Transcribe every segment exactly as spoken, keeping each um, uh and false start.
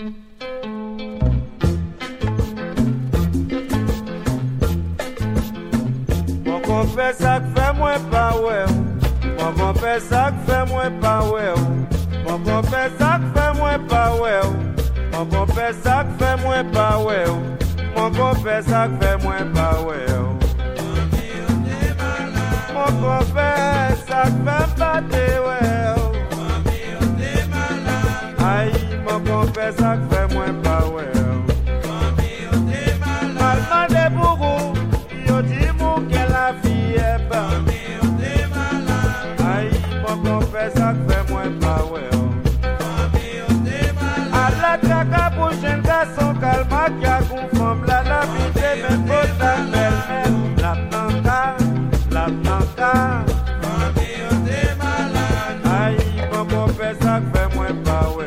Mon fait ça que fait moins pas ouais. Mon bon fait ça que fait moins pas ouais. Mon bon fait ça que fait moins pas ouais. Mon bon fait ça que fait moins pas ouais. Mon bon fait ça que fait moins pas ouais. Mon bon fait ça que fait pas ouais. Aïe, mon bon fait ça que fait moins pas ouais. Mal de bourreau, yo dit mon qu'elle a fille est pas. Aïe, mon bon fait ça que fait moins pas ouais. À la caca pour jeune garçon calma qui a conforme la la vie de mes potes la belle la tanka, la tanka. Aïe, mon bon fait ça que fait moins pas ouais.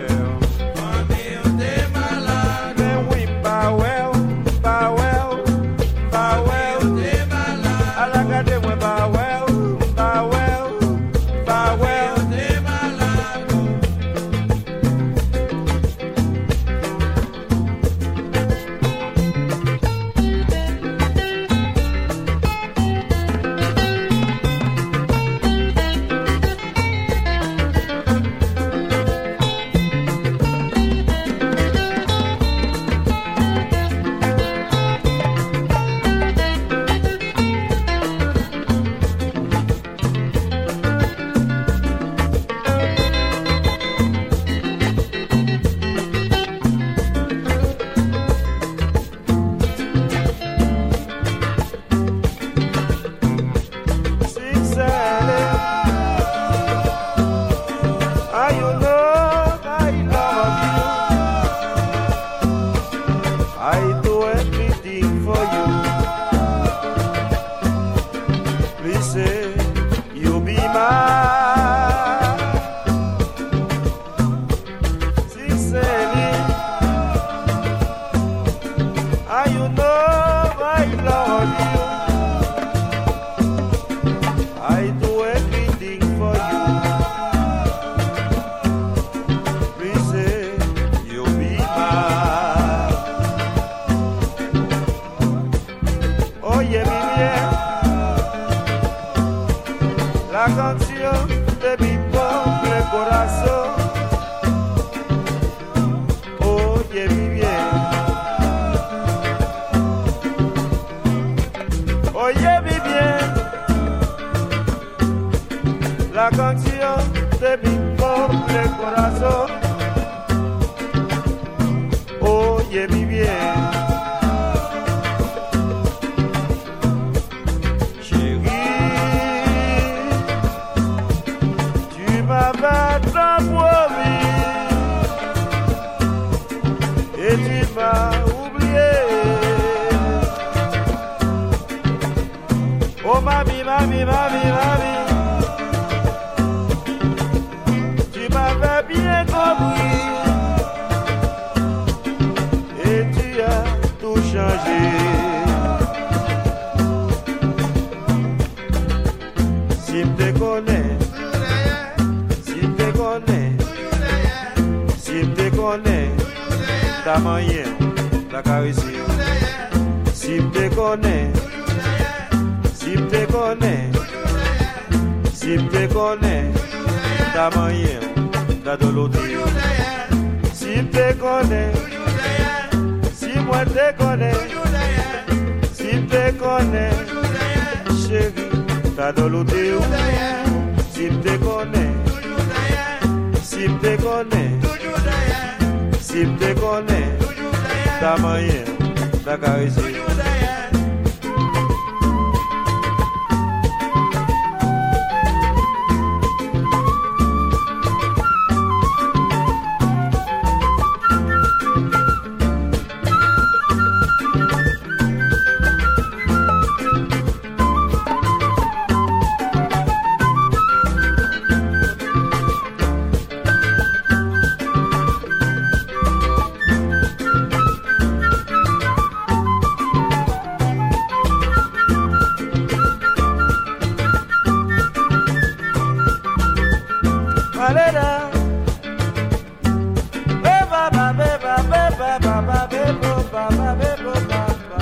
papa, bebo, papa, bebo, papa.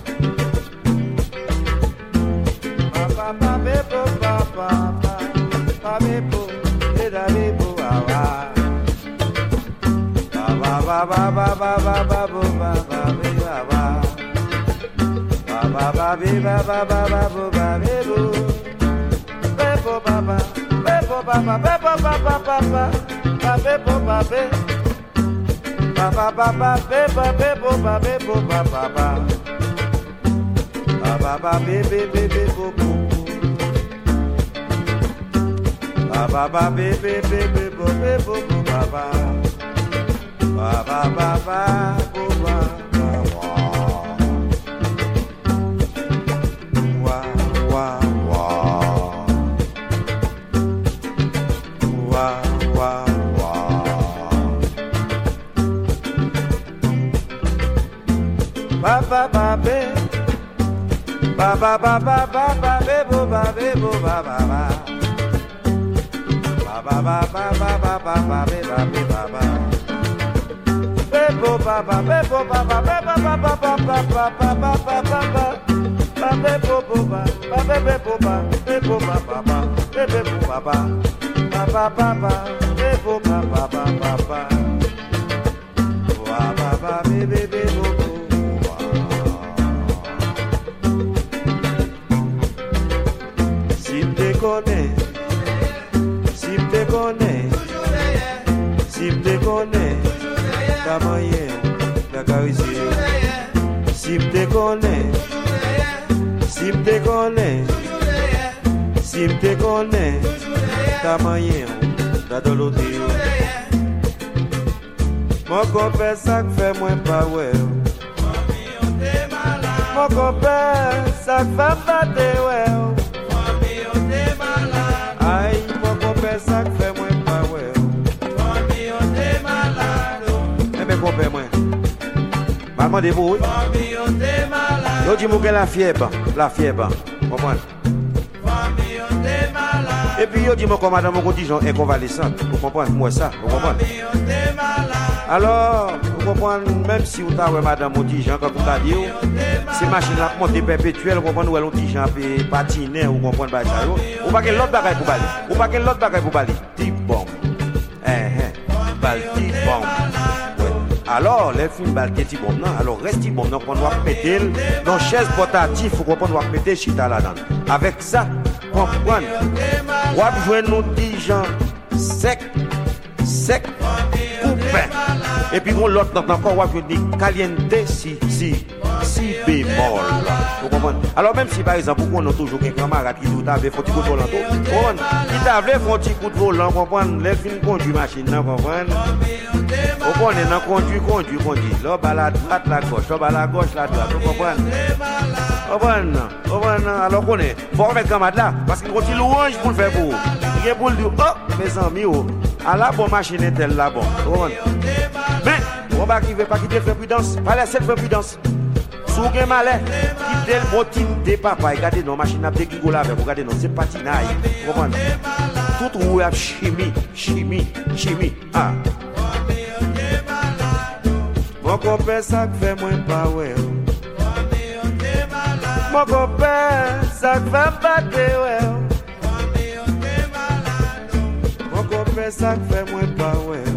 Papa, bebo, papa, papa, bebo, eda bebo, awa. Papa, papa, papa, papa, papa, bebo, awa. Papa, beba, papa, papa, bebo, bebo, papa, bebo, papa, bebo, papa, papa, bebo, papa. Papa, papa, bebo, bebo, bebo, papa, papa. Papa, bebe, bebe, bobo. Papa, bebe, bebe, bobe, bobo, papa. Papa, papa, boba, wa, wa, wa, wa, wa, wa. Papa, babe. Papa, papa, papa, bebo, bebo, papa, papa. Papa, papa, papa, papa, beba, beba, papa. Bebo, papa, bebo, papa, beba, papa, papa, papa, papa, papa. Papa, bebo, papa, papa, bebo, papa, bebo, papa, bebo, papa. Papa, papa, bebo, papa, papa, papa. Wa, papa, bebe, bebo. Si me connais, si me connais, si me connais, ta moyenne, la caressier. Si me connais, si me connais, si me connais, ta moyenne, la doloté. Mon copain, ça fait moins pas ouais. Mon copain, ça fait pas de ouais. Aïe, mon copain, ça fait moins pas ouais. Eh bien, copain, moi. Maman de vous. Yo dis moi la fièvre, la fièvre. Comprends? Et puis yo dis moi comme madame mon contingent est convalescente. Vous comprenez moi ça? Vous comprenez? Alors, vous comprenez, même si vous avez madame Montijan, quand vous avez dit, ces machines là montent perpétuelles, vous comprenez, où elles ont dit, j'en patiner, vous comprenez, vous pas que l'autre bagaille pour baler, vous pas que l'autre bagaille pour baler, type bombe, eh, eh, balle, type bombe. Alors, les films balle, type bombe, non, alors reste type bombe, donc on doit péter dans chaise portative, vous comprenez, on doit péter chita là-dedans. Avec ça, vous comprenez, vous avez joué nos dix gens secs, secs, coupés. Et puis on l'autre dans encore on va dire caliente si si si bémol. Vous comprenez? Alors même si par exemple on a toujours un camarade qui tout avait faut petit coup de volant, il t'avait fait un petit coup de volant, comprendre les films conduit machine, comprendre? Vous comprenez? Non conduit conduit conduit. Là bas la droite la gauche, là bas la gauche la droite. Vous comprenez? Vous comprenez? Vous comprenez? Alors qu'on est faut mettre camarade là parce qu'il continue louange pour le faire pour. Il est pour le dire oh mes amis oh à la bonne machine est elle là bon. Vous comprenez? Mais, on va qui veut pas quitter faire prudence, pas laisser faire prudence. Sous un malais, quitter le bon team de papa, regardez nos machines à déguigo là, regardez nos, c'est patinaille. Vous comprenez? Tout roue à chimie, chimie, chimie. Ah. Mon copain, ça fait moins pas ouais. Mon copain, ça fait pas de ouais. Mon copain, ça fait moins pas ouais.